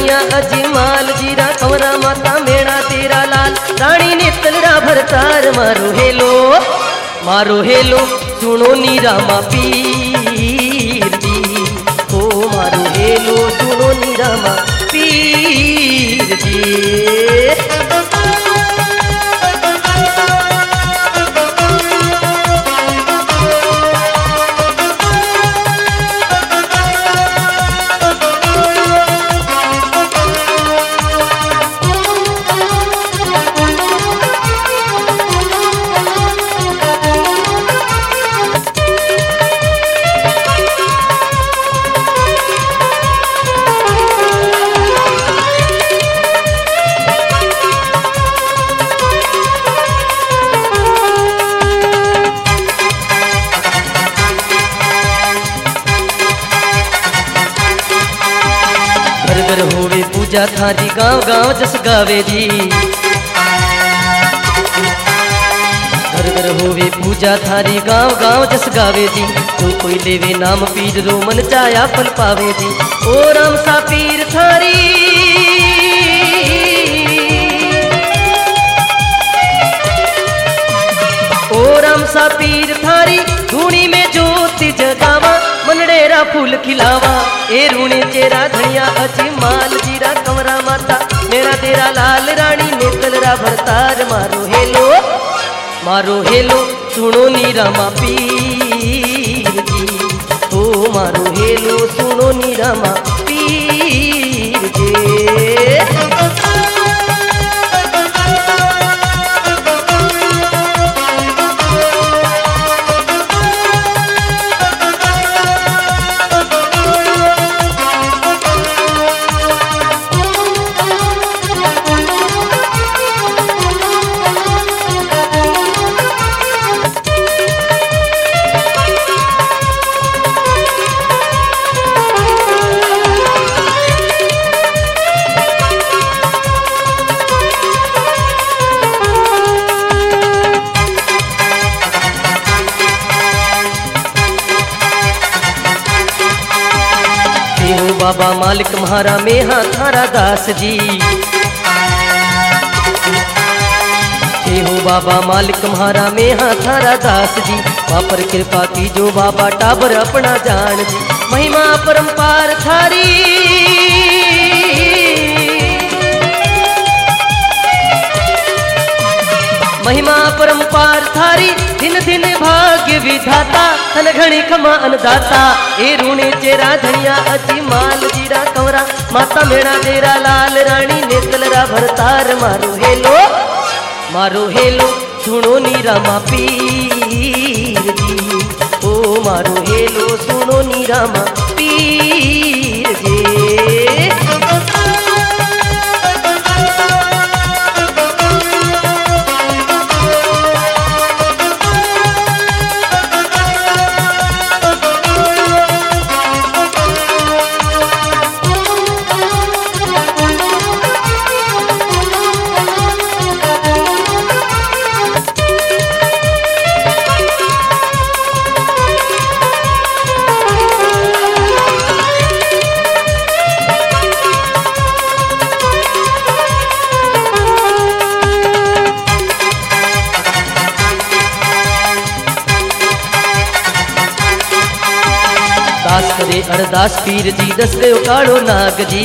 धनिया अजमाल जीरा कंवरा माता मेणा तेरा लाल रानी ने तलरा भरतार मारो हेलो सुनो नीरामा पीर जी ओ मारो हेलो सुनो नीरामा पीर जी। घर होवे पूजा थारी गाँव गाँव जस गावे जी घर घर होवे पूजा थारी गाँव गाँव जस गावे जी जो कोई लेवे नाम पीर रो मन चाया फल पावे जी ओ राम सा पीर थारी ओ राम सा पीर थारी धूनी में ज्योति जगावा मनडेरा फूल खिलावा ए रूणे चेरा धनिया अजमाल जीरा कंवरा माता मेरा तेरा लाल रानी ने तलरा भरतार मारो हेलो सुनो नीरामा पीर जी ओ मारो हेलो सुनो नीरामा पीर जी। बाबा मालिक म्हारा मेहा थारा दास जी हे हो बाबा मालिक म्हारा मेहा थारा दास जी वापर कृपा की जो बाबा टाबर अपना जान जी महिमा परम्पार थारी महिमा परम्पार थारी दिन दिन भाग्य विधाता थन घणी खमा अन्नदाता ए रूणे चेरा धनिया अजमाल जीरा कंवरा माता मेणा तेरा लाल रानी ने तलरा भरतार मारो हेलो सुनो नीरामा पीर जी ओ मारो हेलो सुनो नीरामा पीर जी। दास करे अरदास पीर जी दस गयो काड़ो नाग जी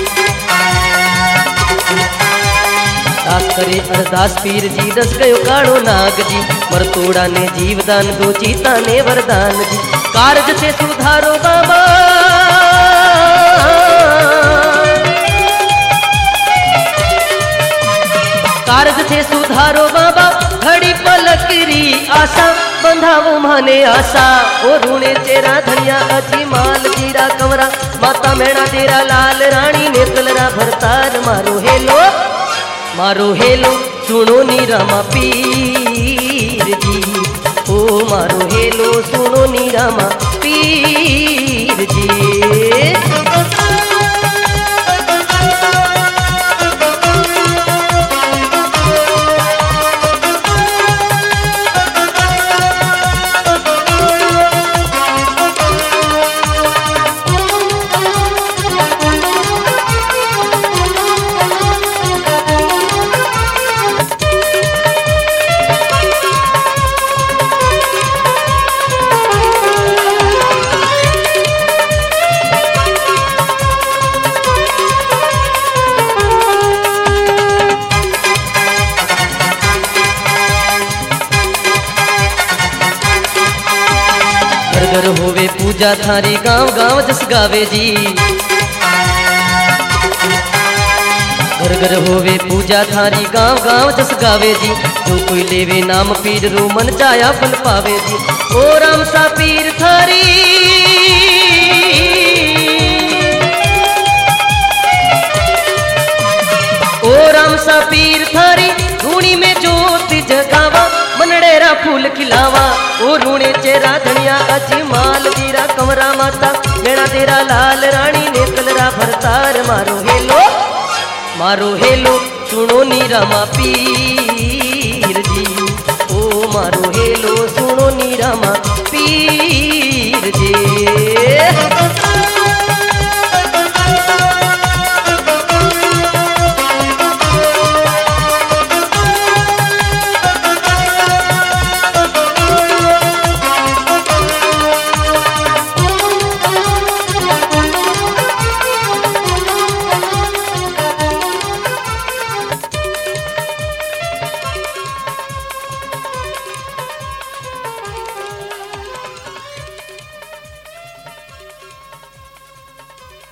दास करे अरदास पीर जी दस गयो काड़ो नाग जी मरतोड़ा ने जीवदान दो चीता ने वरदान जी कारज से सुधारो बाबा कारज से सुधारो बाबा घड़ी पलकरी आशा बंधावो माने आशा ओ रूणे चेरा धनिया अजमाल जीरा कंवरा माता मेणा तेरा लाल रानी ने तलरा भरतार मारो हेलो सुनो नीरामा पीर जी ओ मारो हेलो सुनो नीरामा पीर जी। पूजा थारी गांव गांव जस गावे जी। घर घर होवे पूजा थारी गांव गांव जस गावे जी। जो कोई लेवे नाम पीर रो मन चाया फल पावे जी। ओ राम सा पीर थारी ओ राम सा पीर थारी धूनी में जोत जगावा मनडेरा फूल खिलावा। ओ रूणे चेरा धनिया अची माल जीरा कमरा माता मेरा तेरा लाल रानी ने कलरा भरतार मारो हेलो सुनो नीरामा पीर जी। ओ मारो हेलो सुनो नीरामा पीर जी।